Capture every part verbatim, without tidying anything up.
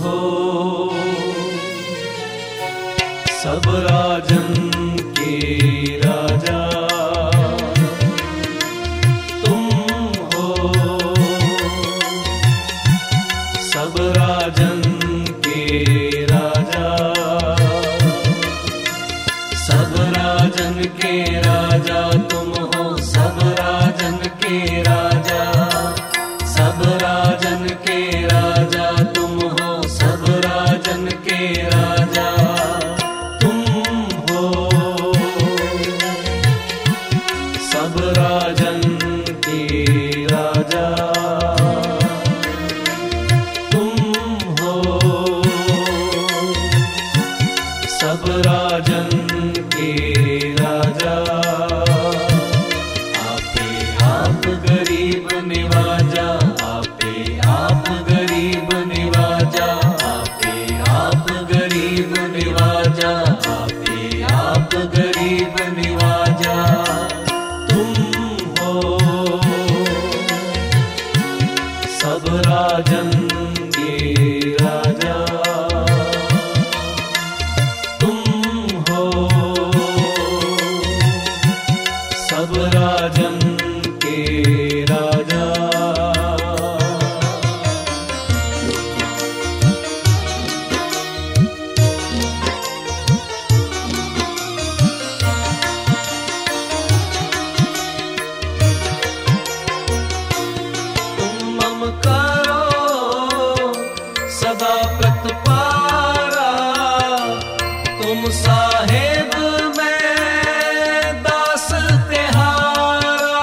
हो सब राजन के राजा, तुम हो सब राजन के राजा, सब राजन के राजा तुम हो सब राजन के राजा, सब राजन के राजा तुम हो सब राजन के राजा, तुम हो सब राजन के राजा, तुम हो सब राजन के राजा। आपे आप गरीब निवाजा, आपे आप गरीब निवाजा, आपे आप गरीब निवाजा, आपे आप गरीब निवाजा, तुम हो सब राजन के राजा, तुम हो सब राजन के राजा। तुम मम करो सदा प्रतिपारा, तुम साहेब मैं दास तिहारा,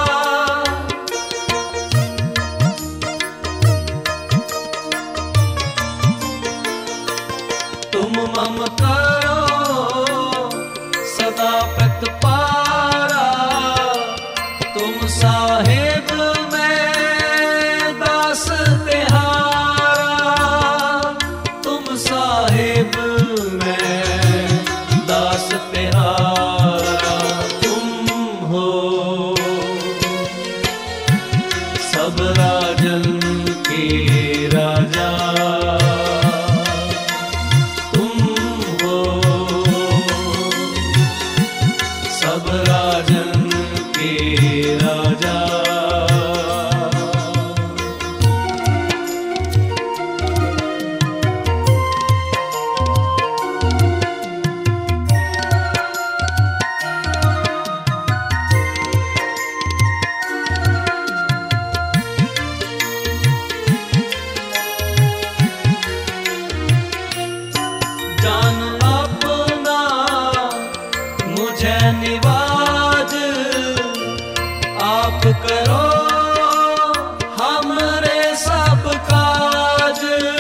तुम मम करो सदा प्रतिपारा, तुम साहेब मैं दास तिहारा, तुम साहेब मैं दास तिहारा, तुम हो सब राजन के राजा, तुम हो सब राजन के राजा। जान अपना मुझे निवाज, आप करो हमरे सब काज,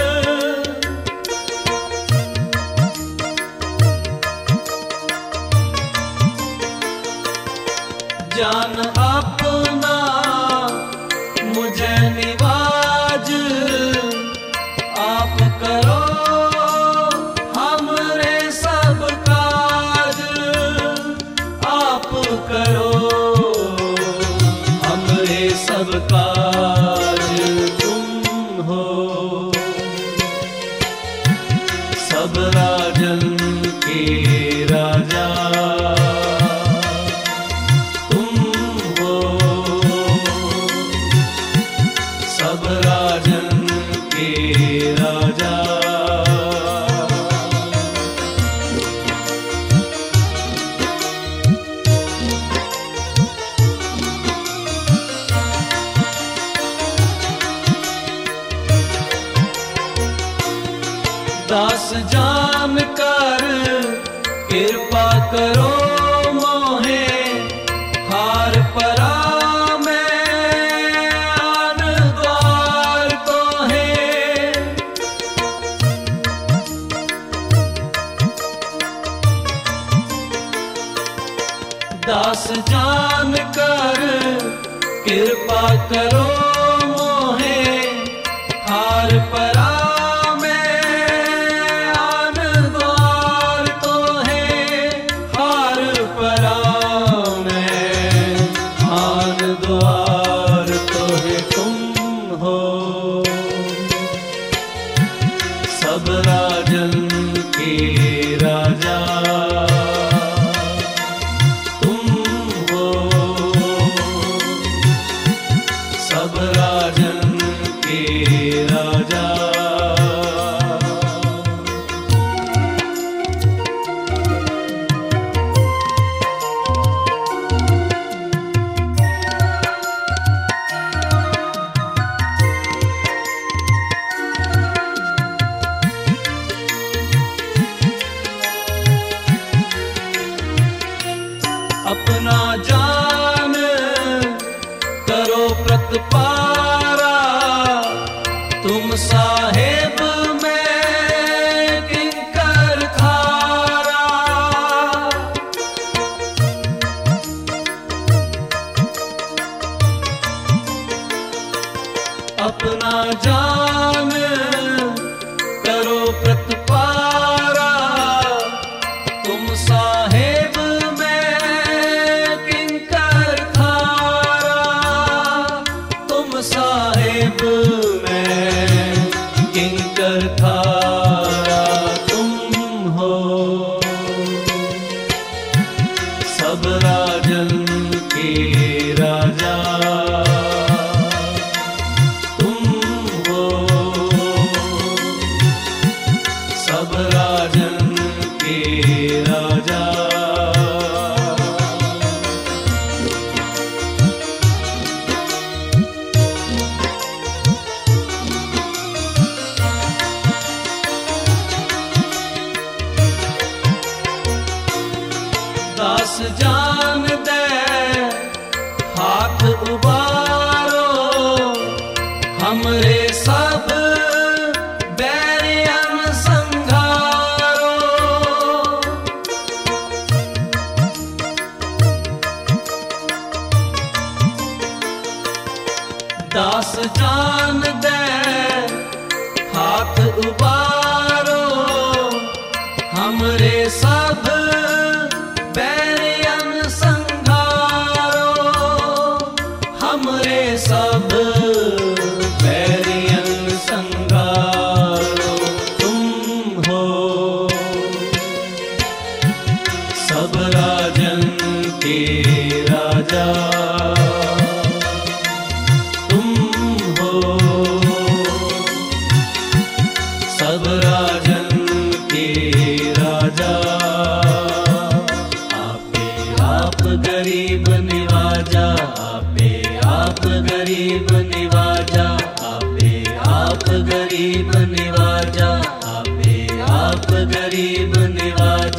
जान अपना मुझे निवाज, आप करो हमरे सब काज, आप करो हमरे सब काज, तुम हो सब राजन के राजा, तुम हो सब राजन के राजा। दास जान कर कृपा करो मोहे, हार परा मैं आन द्वार तो है, दास जान कर कृपा करो मोहे, हार परा राजा। अपना जान करो प्रतपारा, तुम साहेब में किंकर थारा। अपना जान करो प्रतपारा, तुम साहेब साहेब में किंकर थारा। तुम हो सब राजन के राजा, तुम हो सब राजन के राजा। दास जान दे हाथ उबारो, हमरे सब बैरियन संघारो। दास जान दे हाथ उबारो, हमरे सब बैरियन संघारो। हमरे सब बैरियन संघारो। तुम हो सब राजन के राजा, तुम हो सब राजन के राजा। गरीब निवाजा, आपे आप गरीब निवाजा, आपे आप गरीब निवाजा, आपे आप गरीब निवाजा।